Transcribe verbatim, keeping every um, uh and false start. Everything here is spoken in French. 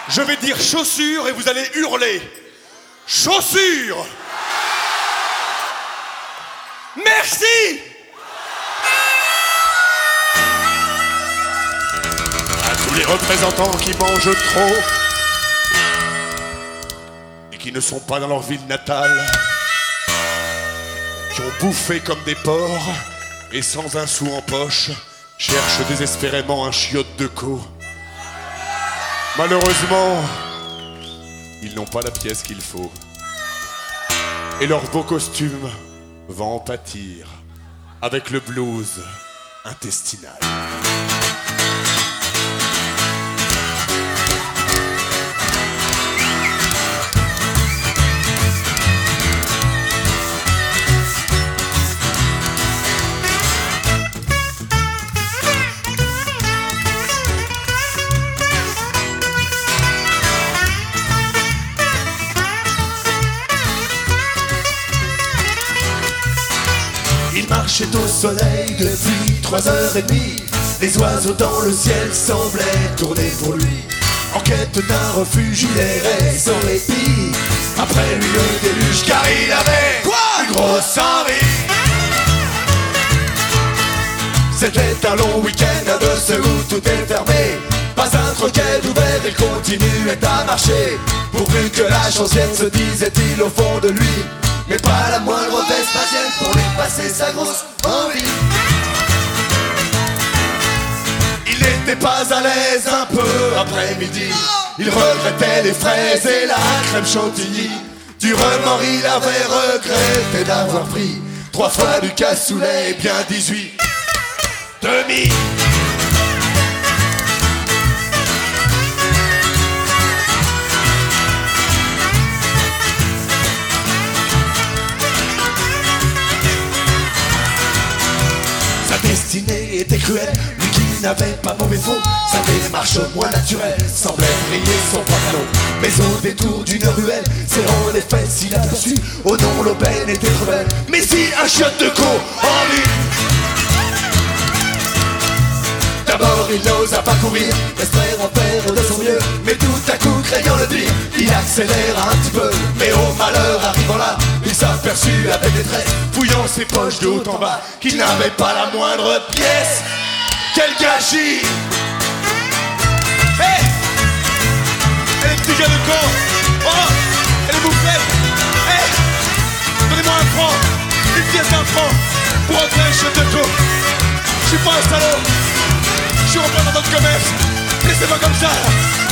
Je vais dire chaussures et vous allez hurler. Chaussures. Merci. À tous les représentants qui mangent trop et qui ne sont pas dans leur ville natale, qui ont bouffé comme des porcs et sans un sou en poche cherchent désespérément un chiotte de co. Malheureusement, ils n'ont pas la pièce qu'il faut. Et leur beau costume va en pâtir avec le blues intestinal. Il marchait au soleil depuis trois heures et demie. Les oiseaux dans le ciel semblaient tourner pour lui. En quête d'un refuge, il errait sans répit. Après lui le déluge, car il avait quoi, une grosse envie. C'était un long week-end de ceux où tout est fermé. Pas un troquet d'ouvert, il continuait à marcher. Pourvu que la chance vienne, se disait-il au fond de lui. Mais pas la moindre Vespasienne pour lui passer sa grosse envie. Il n'était pas à l'aise un peu après-midi. Il regrettait les fraises et la crème chantilly. Du remords il avait regretté d'avoir pris trois fois du cassoulet et bien dix-huit demi. Sa destinée était cruelle, lui qui n'avait pas mauvais faux. Sa démarche moins naturelle semblait briller son pantalon. Mais au détour d'une ruelle, serrant les fesses, il aperçut au nom l'aubaine était trop belle. Mais si un chiotte de co en lui. D'abord il n'osa pas courir, espérant faire de son mieux. Mais tout à coup, craignant le dire, il accélère un petit peu. Mais au malheur arrivant là, il s'aperçut avec détresse, fouillant ses poches de haut en bas, qu'il n'avait pas la moindre pièce. Quel gâchis! Hé hey, et les petits gars de con. Oh, et les bouffettes. Hé hey, donnez-moi un franc, une pièce d'un franc pour entrer un chef de co. Je suis pas un salaud, je suis représentant de commerce. Laissez-moi comme ça.